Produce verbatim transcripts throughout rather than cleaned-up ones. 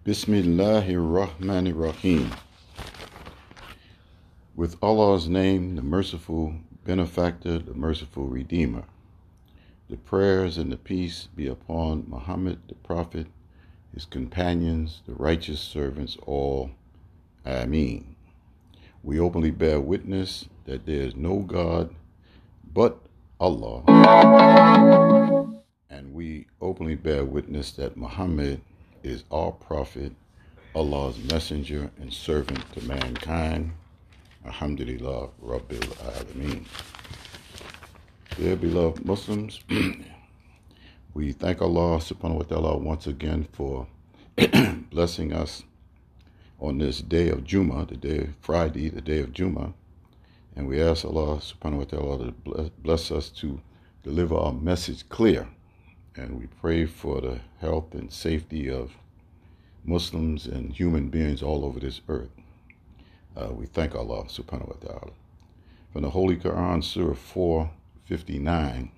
Bismillahir Rahmanir Rahim. With Allah's name, the merciful benefactor, the merciful redeemer. The prayers and the peace be upon Muhammad, the prophet, his companions, the righteous servants, all. Ameen. We openly bear witness that there is no God but Allah. And we openly bear witness that Muhammad is our prophet, Allah's messenger and servant to mankind. Alhamdulillah Rabbil Alameen. Dear beloved Muslims, we thank Allah subhanahu wa ta'ala once again for blessing us on this day of Jummah, the day of Friday, the day of Jummah. And we ask Allah subhanahu wa ta'ala to bless us to deliver our message clear. And we pray for the health and safety of Muslims and human beings all over this earth. Uh, we thank Allah subhanahu wa ta'ala. From the Holy Quran, Surah four fifty-nine,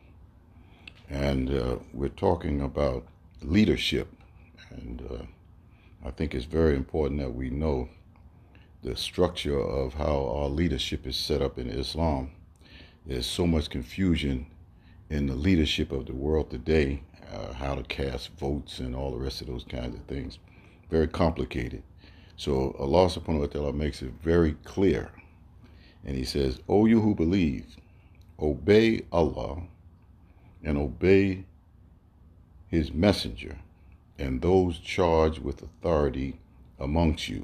and uh, we're talking about leadership. And uh, I think it's very important that we know the structure of how our leadership is set up in Islam. There's so much confusion in the leadership of the world today, uh, how to cast votes and all the rest of those kinds of things. Very complicated. So Allah subhanahu wa ta'ala makes it very clear. And he says, O you who believe, obey Allah and obey his messenger and those charged with authority amongst you.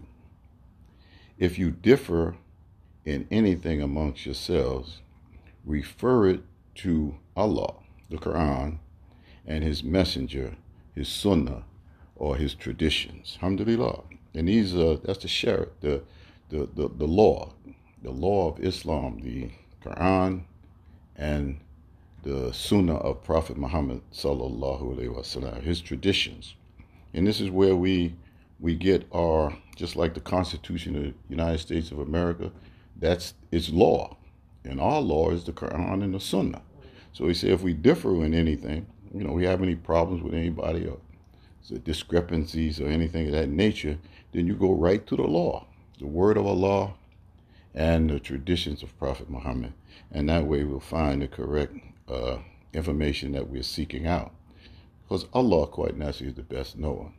If you differ in anything amongst yourselves, refer it to Allah, the Quran, and his messenger, his sunnah, or his traditions. Alhamdulillah. And these uh that's the shariah, the, the the the law, the law of Islam, the Quran and the sunnah of Prophet Muhammad sallallahu alaihi wasallam, his traditions. And this is where we we get our, just like the Constitution of the United States of America, that's its law. And our law is the Quran and the Sunnah. So he said if we differ in anything, you know, we have any problems with anybody or discrepancies or anything of that nature, then you go right to the law, the word of Allah and the traditions of Prophet Muhammad. And that way we'll find the correct uh, information that we're seeking out. Because Allah, quite naturally, is the best knower.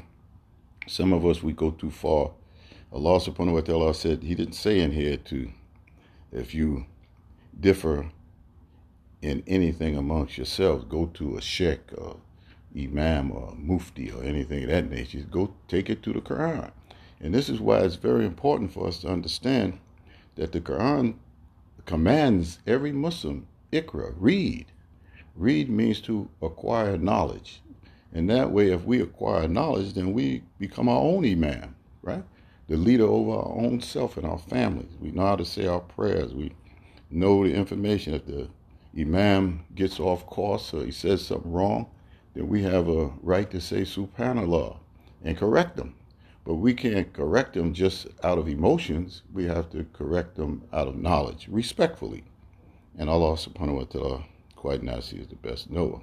Some of us, we go too far. Allah subhanahu wa ta'ala said, he didn't say in here to, if you differ in anything amongst yourselves, go to a sheikh or imam or mufti or anything of that nature. Go take it to the Quran. And this is why it's very important for us to understand that the Quran commands every Muslim, Iqra, read. Read means to acquire knowledge. And that way, if we acquire knowledge, then we become our own imam, right? The leader over our own self and our families. We know how to say our prayers. We know the information. If the imam gets off course or he says something wrong, then we have a right to say subhanallah and correct them. But we can't correct them just out of emotions. We have to correct them out of knowledge, respectfully. And Allah subhanahu wa ta'ala, quite naturally, is the best knower.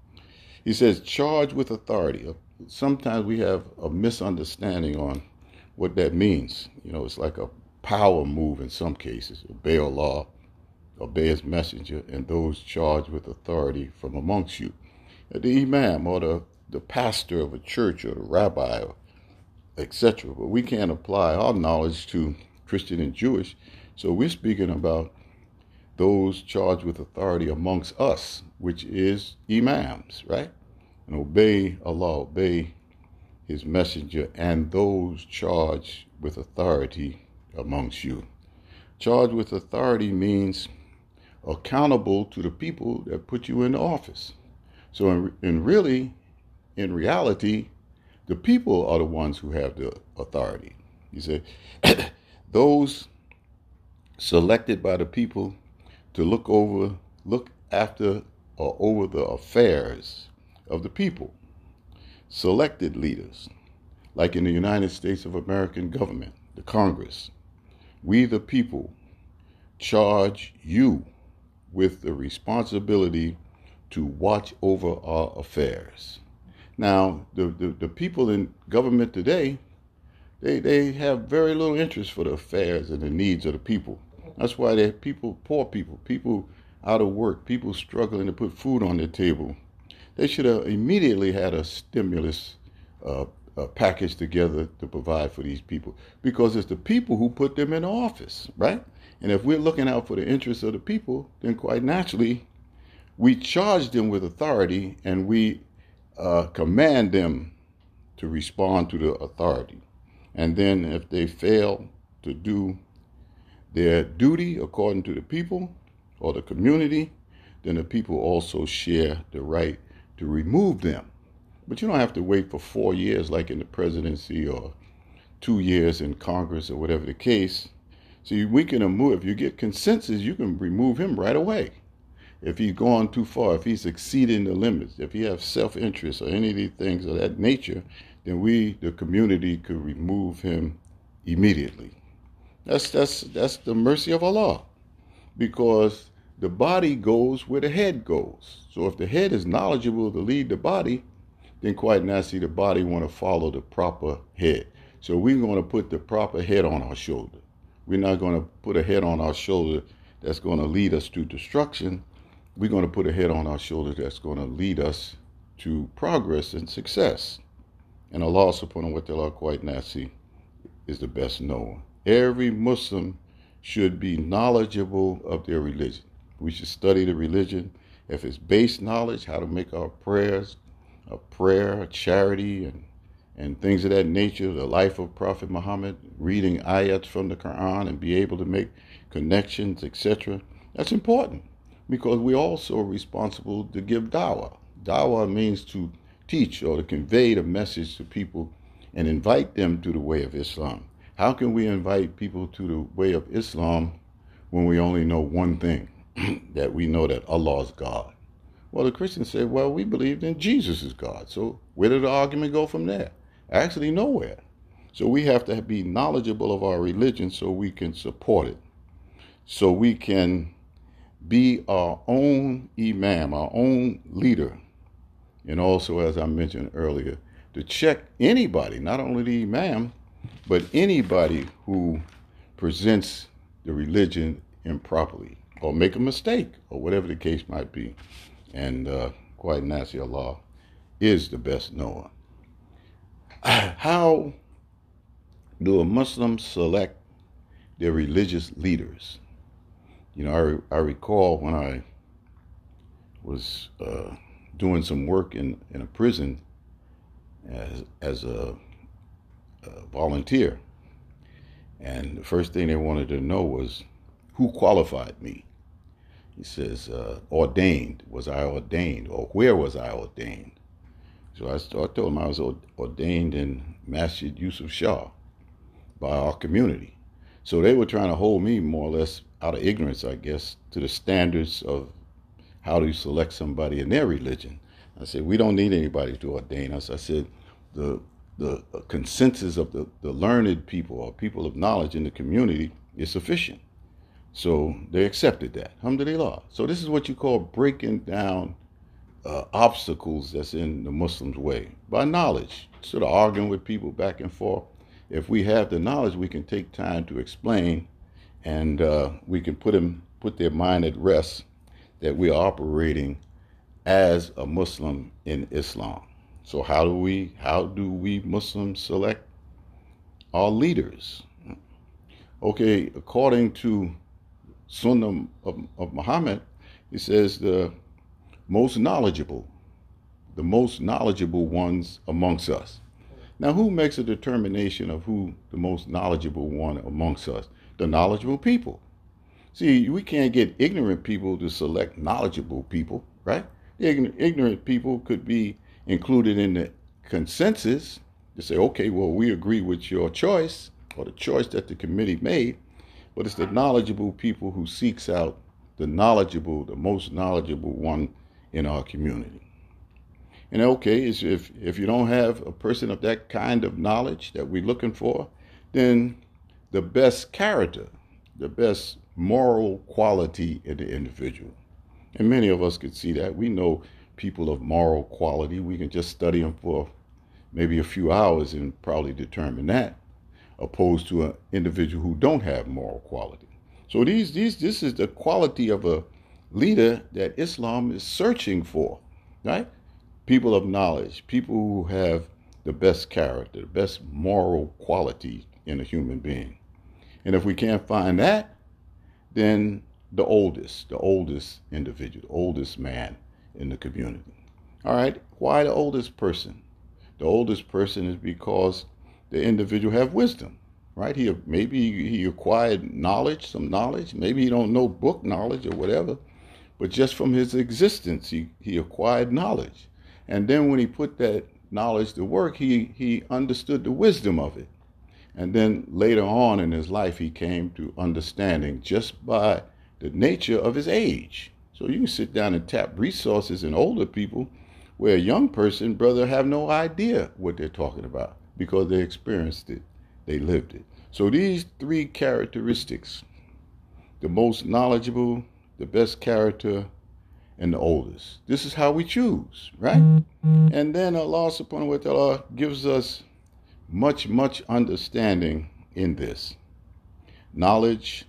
He says, charged with authority. Sometimes we have a misunderstanding on what that means. You know, it's like a power move in some cases. Obey Allah, obey his messenger, and those charged with authority from amongst you. The imam or the, the pastor of a church or the rabbi, et cetera. But we can't apply our knowledge to Christian and Jewish. So we're speaking about those charged with authority amongst us, which is imams, right? And obey Allah, obey his messenger, and those charged with authority amongst you. Charged with authority means accountable to the people that put you in office. So in, in really, in reality, the people are the ones who have the authority. You say, those selected by the people to look over, look after or over the affairs of the people. Selected leaders, like in the United States of American government, the Congress. We the people charge you with the responsibility to watch over our affairs. Now, the, the, the people in government today, they, they have very little interest for the affairs and the needs of the people. That's why they have people, poor people, people out of work, people struggling to put food on their table. They should have immediately had a stimulus uh, a package together to provide for these people, because it's the people who put them in office, right? And if we're looking out for the interests of the people, then quite naturally, we charge them with authority and we uh, command them to respond to the authority. And then if they fail to do their duty according to the people or the community, then the people also share the right to remove them. But you don't have to wait for four years like in the presidency or two years in Congress or whatever the case. See, we can remove, if you get consensus, you can remove him right away. If he's gone too far, if he's exceeding the limits, if he has self-interest or any of these things of that nature, then we, the community, could remove him immediately. That's, that's, that's the mercy of Allah, because the body goes where the head goes. So if the head is knowledgeable to lead the body, then quite naturally the body want to follow the proper head. So we're going to put the proper head on our shoulder. We're not going to put a head on our shoulder that's going to lead us to destruction. We're going to put a head on our shoulder that's going to lead us to progress and success. And Allah subhanahu wa ta'ala quite naturally is the best knower. Every Muslim should be knowledgeable of their religion. We should study the religion. If it's base knowledge, how to make our prayers, a prayer, a charity, and, and things of that nature, the life of Prophet Muhammad, reading ayats from the Quran and be able to make connections, et cetera. That's important, because we're also responsible to give dawah. Dawah means to teach or to convey the message to people and invite them to the way of Islam. How can we invite people to the way of Islam when we only know one thing, that we know that Allah is God? Well, the Christians say, well, we believed in Jesus is God. So where did the argument go from there? Actually, nowhere. So we have to be knowledgeable of our religion so we can support it. So we can be our own imam, our own leader. And also, as I mentioned earlier, to check anybody, not only the imam, but anybody who presents the religion improperly or make a mistake or whatever the case might be. And uh, quite naturally, Allah is the best knower. How do a Muslim select their religious leaders? You know, I, I recall when I was uh, doing some work in, in a prison as, as a, a volunteer. And the first thing they wanted to know was who qualified me. He says, uh, ordained, was I ordained, or where was I ordained? So I, I told him I was ordained in Masjid Yusuf Shah by our community. So they were trying to hold me more or less out of ignorance, I guess, to the standards of how to select somebody in their religion. I said, we don't need anybody to ordain us. I said, the the consensus of the, the learned people or people of knowledge in the community is sufficient. So they accepted that. Alhamdulillah. So this is what you call breaking down uh, obstacles that's in the Muslim's way by knowledge. Instead of arguing with people back and forth, if we have the knowledge, we can take time to explain, and uh, we can put them put their mind at rest that we are operating as a Muslim in Islam. So how do we how do we Muslims select our leaders? Okay, according to Sunnah of, of Muhammad, it says the most knowledgeable, the most knowledgeable ones amongst us. Now, who makes a determination of who the most knowledgeable one amongst us? The knowledgeable people. See, we can't get ignorant people to select knowledgeable people, right? The ignorant people could be included in the consensus to say, okay, well, we agree with your choice or the choice that the committee made. But it's the knowledgeable people who seeks out the knowledgeable, the most knowledgeable one in our community. And okay, if, if you don't have a person of that kind of knowledge that we're looking for, then the best character, the best moral quality in the individual. And many of us could see that. We know people of moral quality. We can just study them for maybe a few hours and probably determine that, opposed to an individual who don't have moral quality. So these, these, this is the quality of a leader that Islam is searching for, right? People of knowledge, people who have the best character, the best moral quality in a human being. And if we can't find that, then the oldest, the oldest individual, the oldest man in the community. All right, why the oldest person? The oldest person is because the individual have wisdom, right? He maybe he acquired knowledge, some knowledge. Maybe he don't know book knowledge or whatever, but just from his existence, he, he acquired knowledge. And then when he put that knowledge to work, he, he understood the wisdom of it. And then later on in his life, he came to understanding just by the nature of his age. So you can sit down and tap resources in older people where a young person, brother, have no idea what they're talking about because they experienced it, they lived it. So these three characteristics, the most knowledgeable, the best character, and the oldest. This is how we choose, right? And then Allah subhanahu wa ta'ala gives us much, much understanding in this. Knowledge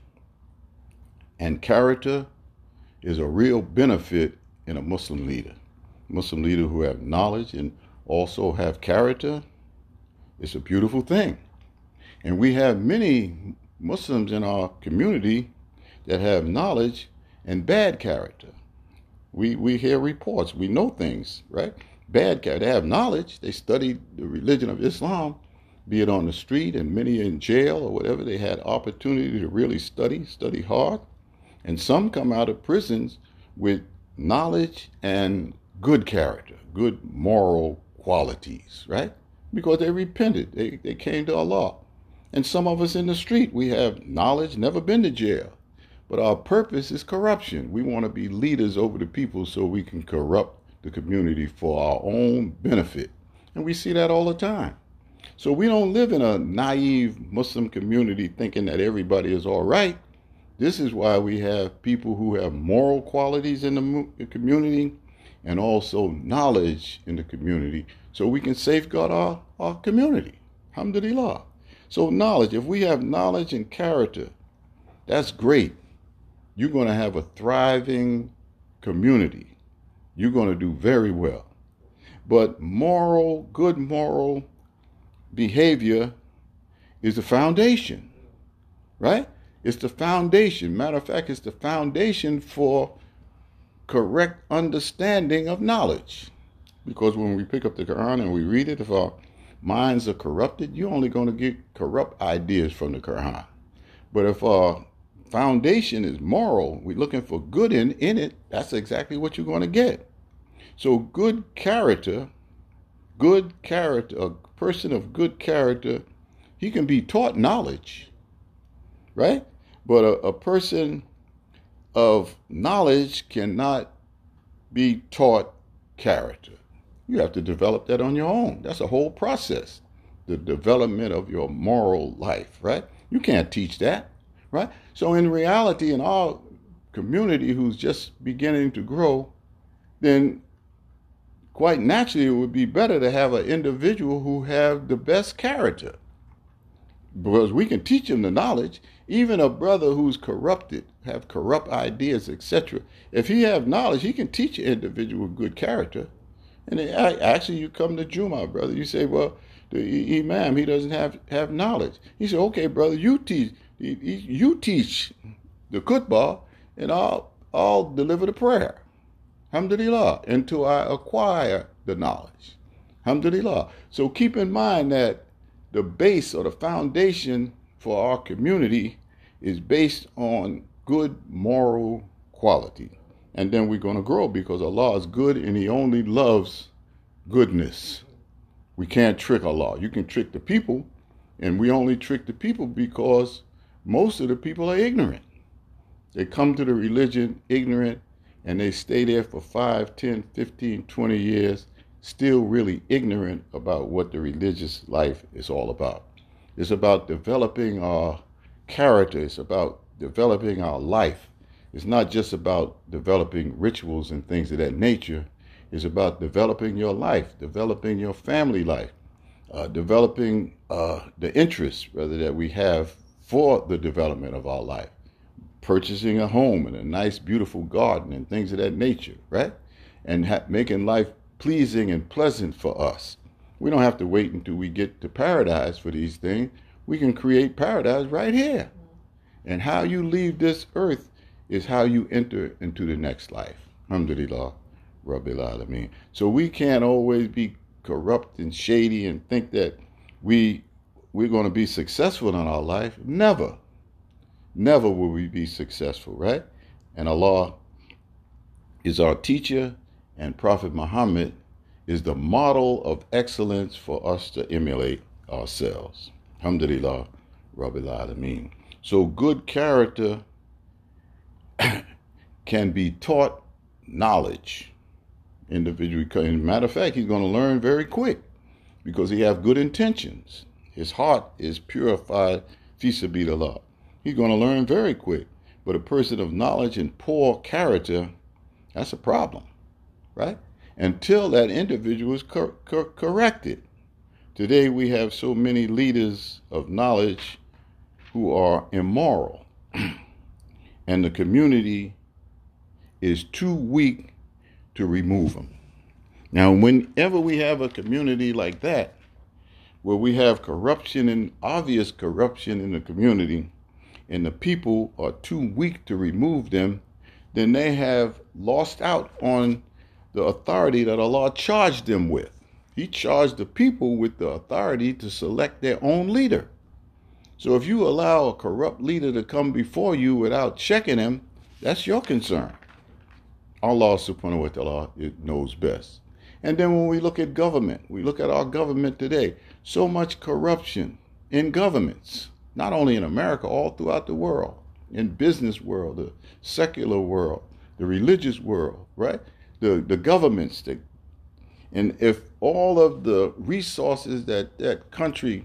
and character is a real benefit in a Muslim leader. Muslim leader who have knowledge and also have character, it's a beautiful thing. And we have many Muslims in our community that have knowledge and bad character. We we hear reports, we know things, right? Bad character. They have knowledge, they studied the religion of Islam, be it on the street and many in jail or whatever. They had opportunity to really study, study hard. And some come out of prisons with knowledge and good character, good moral qualities, right? Because they repented, they, they came to Allah. And some of us in the street, we have knowledge, never been to jail. But our purpose is corruption. We want to be leaders over the people so we can corrupt the community for our own benefit. And we see that all the time. So we don't live in a naive Muslim community thinking that everybody is all right. This is why we have people who have moral qualities in the community and also knowledge in the community so we can safeguard our, our community. Alhamdulillah. So knowledge, if we have knowledge and character, that's great. You're going to have a thriving community. You're going to do very well. But moral, good moral behavior is the foundation, right? It's the foundation. Matter of fact, it's the foundation for correct understanding of knowledge. Because when we pick up the Quran and we read it, if our minds are corrupted, you're only going to get corrupt ideas from the Quran. But if our foundation is moral, we're looking for good in, in it, that's exactly what you're going to get. So good character, good character, a person of good character, he can be taught knowledge, right? But a, a person of knowledge cannot be taught character. You have to develop that on your own. That's a whole process, the development of your moral life, right? You can't teach that. Right? So in reality, in our community who's just beginning to grow, then quite naturally it would be better to have an individual who have the best character. Because we can teach him the knowledge. Even a brother who's corrupted, have corrupt ideas, et cetera. If he have knowledge, he can teach an individual with good character. And then, actually, you come to Juma, brother. You say, well, the imam, he doesn't have, have knowledge. He said, okay, brother, you teach. You teach the khutbah, and I'll, I'll deliver the prayer. Alhamdulillah. Until I acquire the knowledge. Alhamdulillah. So keep in mind that the base or the foundation for our community is based on good moral quality. And then we're going to grow because Allah is good and He only loves goodness. We can't trick Allah. You can trick the people, and we only trick the people because most of the people are ignorant. They come to the religion ignorant, and they stay there for five, ten, fifteen, twenty years, still really ignorant about what the religious life is all about. It's about developing our character. It's about developing our life. It's not just about developing rituals and things of that nature. It's about developing your life, developing your family life, uh, developing uh, the interests, rather, that we have for the development of our life. Purchasing a home and a nice, beautiful garden and things of that nature, right? And ha- making life pleasing and pleasant for us. We don't have to wait until we get to paradise for these things. We can create paradise right here. And how you leave this earth is how you enter into the next life. Alhamdulillah, Rabbil Alameen. So we can't always be corrupt and shady and think that we, we're going to be successful in our life. Never. Never will we be successful, right? And Allah is our teacher, and Prophet Muhammad is the model of excellence for us to emulate ourselves. Alhamdulillah, Rabbil Alameen. So good character can be taught knowledge. Individual, as a matter of fact, he's going to learn very quick because he have good intentions. His heart is purified, fi sabilillah. He's going to learn very quick. But a person of knowledge and poor character, that's a problem, right? Until that individual is cor- cor- corrected. Today we have so many leaders of knowledge who are immoral. And the community is too weak to remove them. Now, whenever we have a community like that, where we have corruption and obvious corruption in the community, and the people are too weak to remove them, then they have lost out on the authority that Allah charged them with. He charged the people with the authority to select their own leader. So if you allow a corrupt leader to come before you without checking him, that's your concern. Allah subhanahu wa ta'ala knows best. And then when we look at government, we look at our government today, so much corruption in governments. Not only in America, all throughout the world, in business world, the secular world, the religious world, right? The the governments. The, and if all of the resources that that country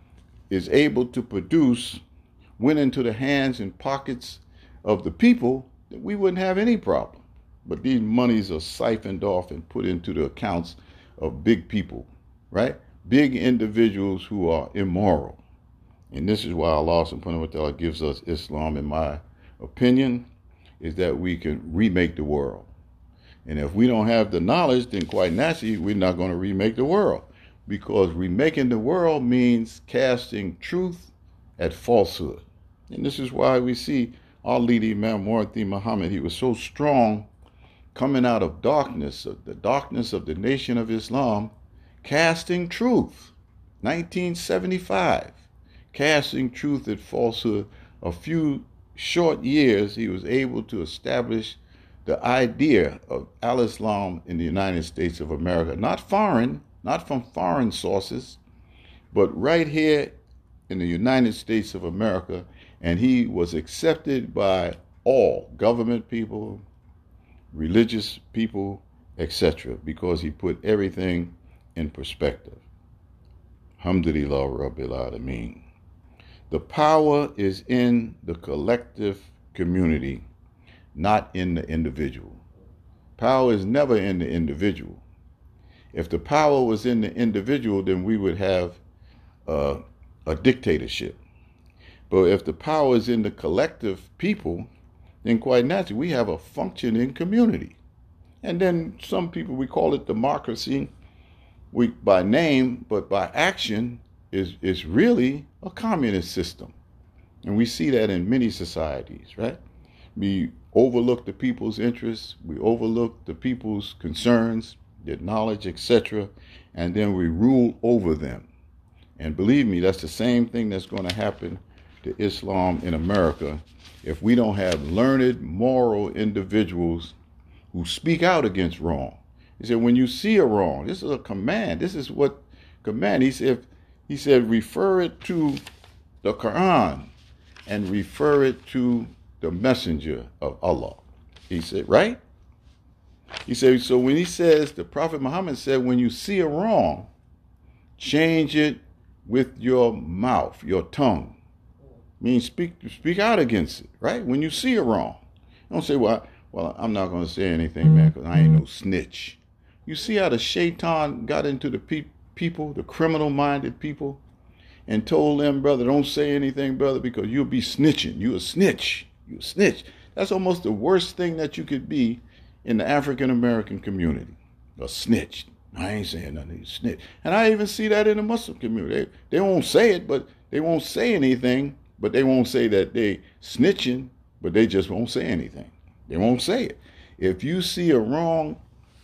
is able to produce went into the hands and pockets of the people, then we wouldn't have any problem. But these monies are siphoned off and put into the accounts of big people, right? Big individuals who are immoral. And this is why Allah subhanahu wa ta'ala gives us Islam, in my opinion, is that we can remake the world. And if we don't have the knowledge, then quite naturally, we're not going to remake the world. Because remaking the world means casting truth at falsehood. And this is why we see our leader, Imam Muhammad Muhammad, he was so strong coming out of darkness, of the darkness of the nation of Islam, casting truth. nineteen seventy-five. Casting truth at falsehood. A few short years, he was able to establish the idea of al-Islam in the United States of America. Not foreign, not from foreign sources, but right here in the United States of America. And he was accepted by all government people, religious people, et cetera, because he put everything in perspective. Alhamdulillah Rabbil Alameen. The power is in the collective community, not in the individual. Power is never in the individual. If the power was in the individual, then we would have uh, a dictatorship. But if the power is in the collective people, then quite naturally we have a functioning community. And then some people, we call it democracy we, by name, but by action is, is really a communist system. And we see that in many societies, right? We overlook the people's interests, we overlook the people's concerns, their knowledge, et cetera, and then we rule over them. And believe me, that's the same thing that's going to happen to Islam in America if we don't have learned, moral individuals who speak out against wrong. He said, when you see a wrong, this is a command. This is what command. He said, he said, refer it to the Quran and refer it to the messenger of Allah. He said, right? He said, so when he says, the Prophet Muhammad said, when you see a wrong, change it with your mouth, your tongue. Means speak speak out against it, right? When you see a wrong. Don't say, well, I, well, I'm not going to say anything, man, because I ain't no snitch. You see how the shaitan got into the pe- people, the criminal-minded people, and told them, brother, don't say anything, brother, because you'll be snitching. You a snitch. You a snitch. That's almost the worst thing that you could be in the African-American community. A snitch. I ain't saying nothing. You snitch. And I even see that in the Muslim community. They, they won't say it, but they won't say anything, but they won't say that they snitching, but they just won't say anything. They won't say it. If you see a wrong,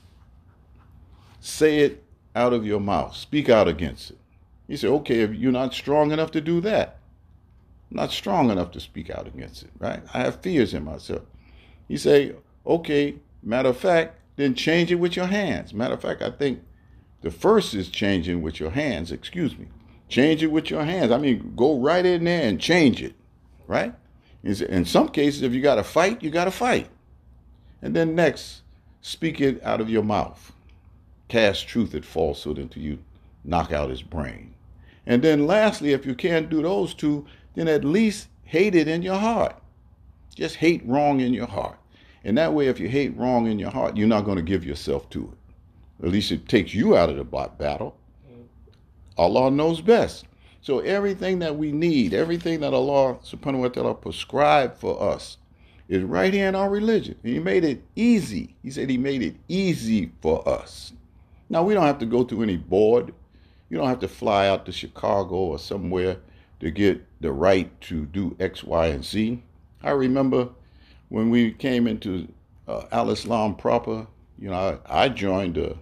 say it out of your mouth. Speak out against it. You say, okay, if you're not strong enough to do that, I'm not strong enough to speak out against it, right? I have fears in myself. You say, okay, matter of fact, then change it with your hands. Matter of fact, I think the first is changing with your hands, excuse me. Change it with your hands. I mean, go right in there and change it, right? In some cases, if you got to fight, you got to fight. And then next, speak it out of your mouth. Cast truth at falsehood until you knock out his brain. And then lastly, if you can't do those two, then at least hate it in your heart. Just hate wrong in your heart. And that way, if you hate wrong in your heart, you're not going to give yourself to it. At least it takes you out of the battle. Allah knows best. So everything that we need, everything that Allah subhanahu wa ta'ala prescribed for us is right here in our religion. He made it easy. He said he made it easy for us. Now, we don't have to go to any board. You don't have to fly out to Chicago or somewhere to get the right to do X, Y, and Z. I remember when we came into uh, Al-Islam proper, you know, I, I joined a,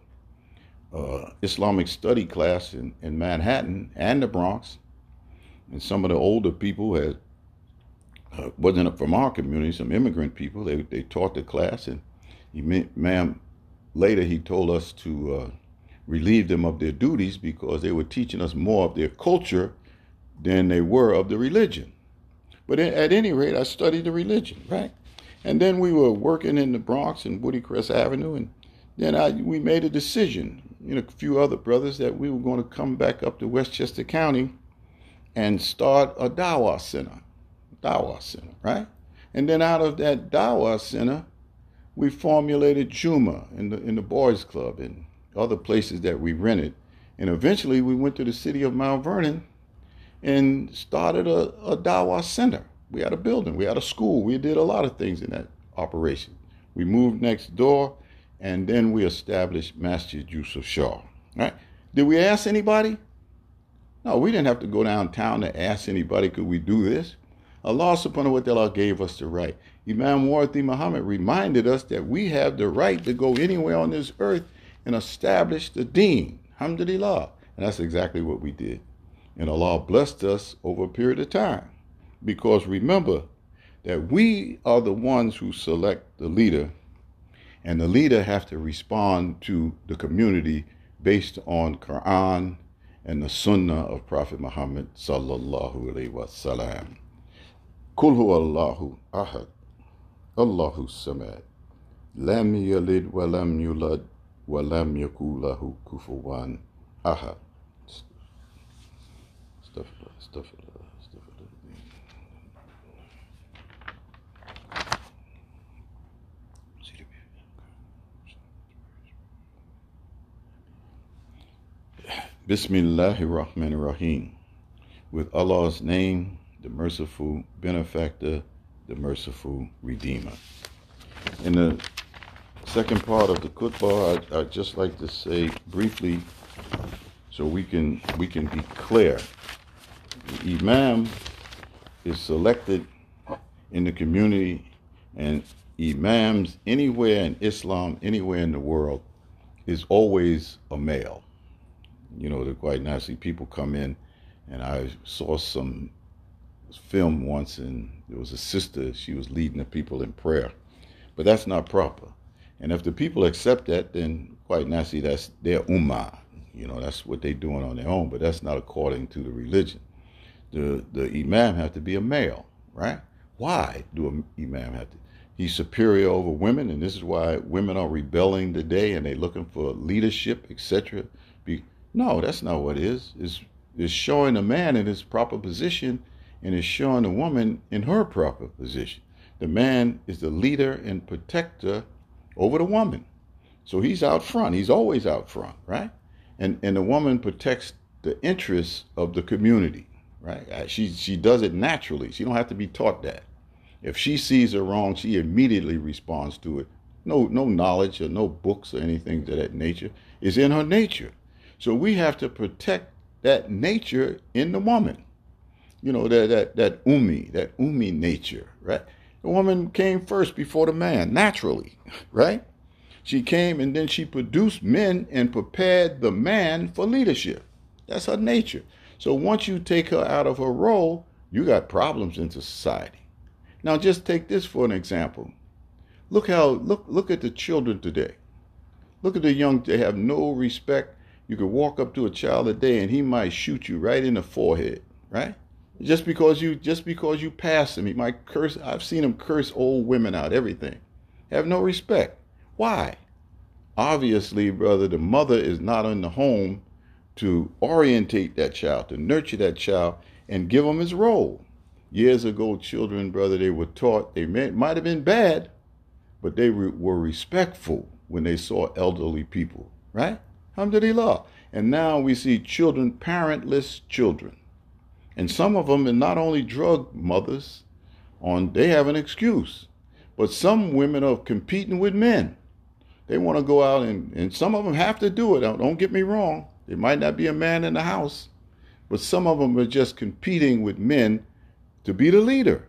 a Islamic study class in, in Manhattan and the Bronx. And some of the older people had, uh, wasn't from our community, some immigrant people, they, they taught the class. And he, ma'am, later he told us to uh, relieve them of their duties because they were teaching us more of their culture than they were of the religion. But at any rate, I studied the religion, right? And then we were working in the Bronx and Woody Crest Avenue, and then I, we made a decision, you know, a few other brothers, that we were going to come back up to Westchester County and start a Dawah Center, Dawah Center, right? And then out of that Dawah Center, we formulated Juma in the in the boys club and other places that we rented. And eventually we went to the city of Mount Vernon and started a, a Dawah Center. We had a building, we had a school, we did a lot of things in that operation. We moved next door, and then we established Masjid Yusuf Shah, right? Did we ask anybody? No, we didn't have to go downtown to ask anybody, could we do this? Allah subhanahu wa ta'ala gave us the right. Imam Warthi Muhammad reminded us that we have the right to go anywhere on this earth and establish the deen. Alhamdulillah. And that's exactly what we did. And Allah blessed us over a period of time. Because remember that we are the ones who select the leader, and the leader have to respond to the community based on Quran and the Sunnah of Prophet Muhammad sallallahu alaihi wasallam. Kul huwa Allahu ahad, Allahu samad, lam yalid wa lam yulad wa lam yakul lahu kufuwan ahad. Stuff, stuff, stuff. Bismillahir Rahmanir Rahim. With Allah's name, the merciful benefactor, the merciful redeemer. In the second part of the khutbah, I'd, I'd just like to say briefly, so we can we can be clear. The Imam is selected in the community, and Imams anywhere in Islam, anywhere in the world, is always a male. You know, they're quite nasty. People come in, and I saw some film once, and there was a sister, she was leading the people in prayer. But that's not proper. And if the people accept that, then quite nasty, that's their ummah. You know, that's what they're doing on their own, but that's not according to the religion. The the imam have to be a male, right? Why do an imam have to? He's superior over women, and this is why women are rebelling today, and they're looking for leadership, et cetera. Be, no, that's not what it is. It's, it's showing a man in his proper position, and it's showing a woman in her proper position. The man is the leader and protector over the woman. So he's out front. He's always out front, right? And and the woman protects the interests of the community, right? She she does it naturally. She don't have to be taught that. If she sees her wrong, she immediately responds to it. No no knowledge or no books or anything to that nature is in her nature. So we have to protect that nature in the woman. You know, that that that umi, that umi nature, right? The woman came first before the man, naturally, right? She came and then she produced men and prepared the man for leadership. That's her nature. So once you take her out of her role, you got problems in society. Now just take this for an example. Look how look look at the children today. Look at the young, they have no respect. You could walk up to a child today and he might shoot you right in the forehead, right? Just because you just because you pass him, he might curse. I've seen him curse old women out, everything. Have no respect. Why? Obviously, brother, the mother is not in the home to orientate that child, to nurture that child, and give him his role. Years ago, children, brother, they were taught, they may, might have been bad, but they re, were respectful when they saw elderly people, right? Alhamdulillah. And now we see children, parentless children. And some of them are not only drug mothers, on they have an excuse, but some women are competing with men. They want to go out and, and some of them have to do it. Don't get me wrong. There might not be a man in the house, but some of them are just competing with men to be the leader.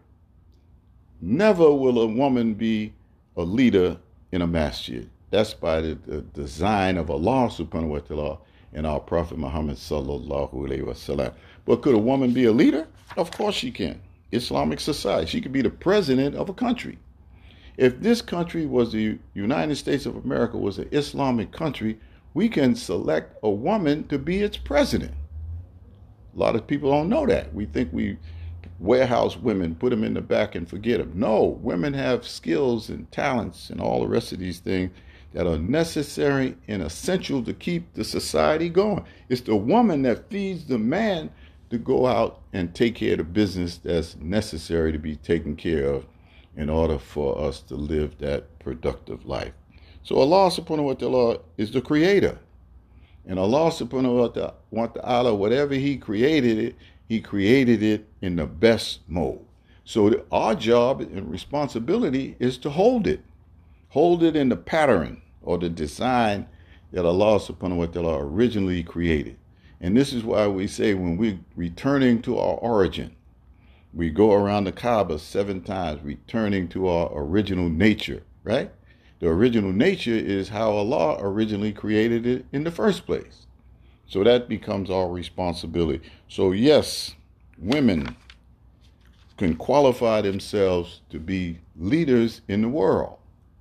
Never will a woman be a leader in a masjid. That's by the, the design of Allah subhanahu wa ta'ala and our Prophet Muhammad sallallahu alayhi wa sallam. But could a woman be a leader? Of course she can. Islamic society. She could be the president of a country. If this country was the United States of America, was an Islamic country, we can select a woman to be its president. A lot of people don't know that. We think we warehouse women, put them in the back and forget them. No, women have skills and talents and all the rest of these things that are necessary and essential to keep the society going. It's the woman that feeds the man to go out and take care of the business that's necessary to be taken care of in order for us to live that productive life. So Allah subhanahu wa ta'ala is the creator. And Allah subhanahu wa ta'ala, whatever he created it, he created it in the best mode. So our job and responsibility is to hold it. Hold it in the pattern or the design that Allah subhanahu wa ta'ala originally created. And this is why we say when we're returning to our origin, we go around the Kaaba seven times, returning to our original nature, right? The original nature is how Allah originally created it in the first place. So that becomes our responsibility. So yes, women can qualify themselves to be leaders in the world.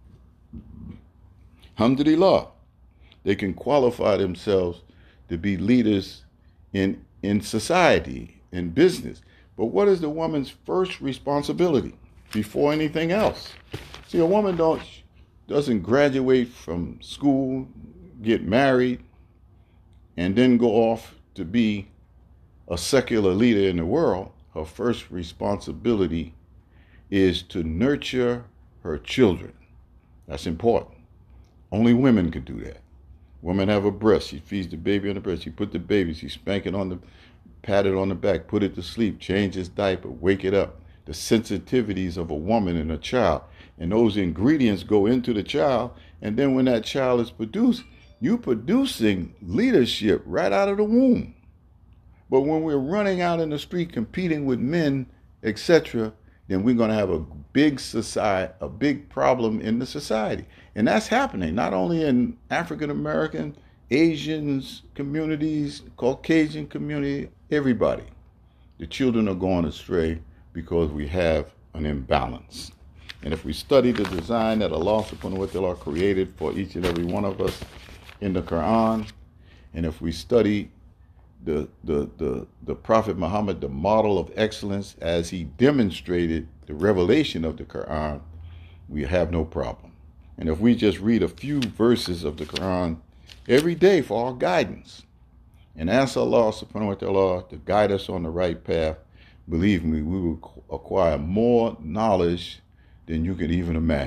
Alhamdulillah. They can qualify themselves to be leaders in, in society, in business. But what is the woman's first responsibility before anything else? See, a woman don't, doesn't graduate from school, get married, and then go off to be a secular leader in the world. Her first responsibility is to nurture her children. That's important. Only women can do that. Women have a breast. She feeds the baby on the breast. She put the baby, she spank it on the, pat it on the back, put it to sleep, change its diaper, wake it up. The sensitivities of a woman and a child. And those ingredients go into the child. And then when that child is produced, you're producing leadership right out of the womb. But when we're running out in the street competing with men, et cetera, then we're going to have a big society, a big problem in the society. And that's happening not only in African American, Asians communities, Caucasian community, everybody. The children are going astray because we have an imbalance. And if we study the design that Allah subhanahu wa ta'ala created for each and every one of us in the Quran, and if we study the, the, the, the Prophet Muhammad, the model of excellence, as he demonstrated the revelation of the Quran, we have no problem. And if we just read a few verses of the Quran every day for our guidance, and ask Allah subhanahu wa ta'ala to guide us on the right path, believe me, we will acquire more knowledge than you could even imagine.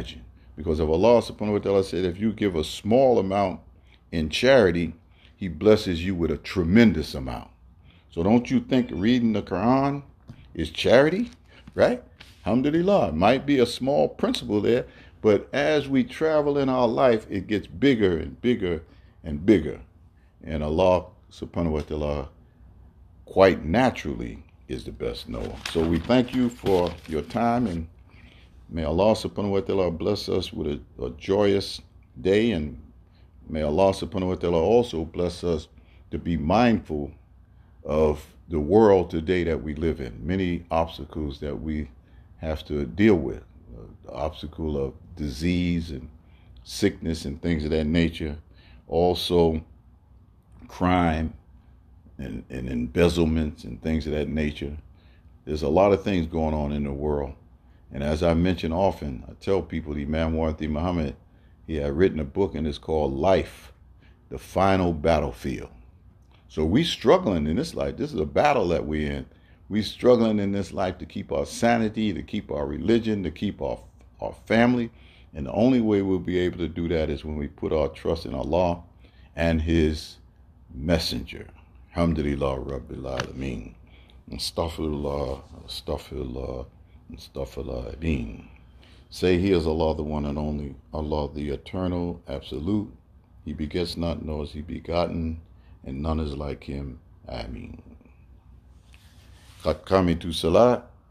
Because if Allah subhanahu wa ta'ala said, if you give a small amount in charity, he blesses you with a tremendous amount. So don't you think reading the Quran is charity, right? Alhamdulillah. It might be a small principle there, but as we travel in our life, it gets bigger and bigger and bigger. And Allah subhanahu wa ta'ala quite naturally is the best knower. So we thank you for your time, and may Allah subhanahu wa ta'ala bless us with a, a joyous day, and may Allah subhanahu wa ta'ala also bless us to be mindful of the world today that we live in. Many obstacles that we have to deal with. Uh, the obstacle of disease and sickness and things of that nature. Also crime and, and embezzlements and things of that nature. There's a lot of things going on in the world. And as I mention often, I tell people, the Imam Warthi Muhammad, he had written a book, and it's called Life, the Final Battlefield. So we struggling in this life. This is a battle that we're in. We struggling in this life to keep our sanity, to keep our religion, to keep our, our family. And the only way we'll be able to do that is when we put our trust in Allah and His messenger. Alhamdulillah Rabbil Alameen. Astaghfirullah, astaghfirullah, astaghfirullah adeen. Say, He is Allah, the one and only, Allah the eternal, absolute. He begets not, nor is He begotten, and none is like Him. Ameen. Qad qamitu salat.